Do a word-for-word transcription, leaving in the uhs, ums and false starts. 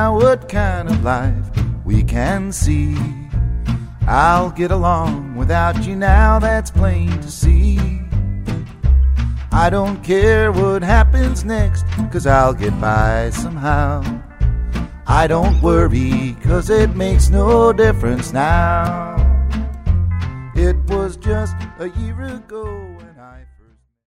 now what kind of life we can see. I'll get along without you now, that's plain to see. I don't care what happens next, 'cause I'll get by somehow. I don't worry, 'cause it makes no difference now. It was just a year ago.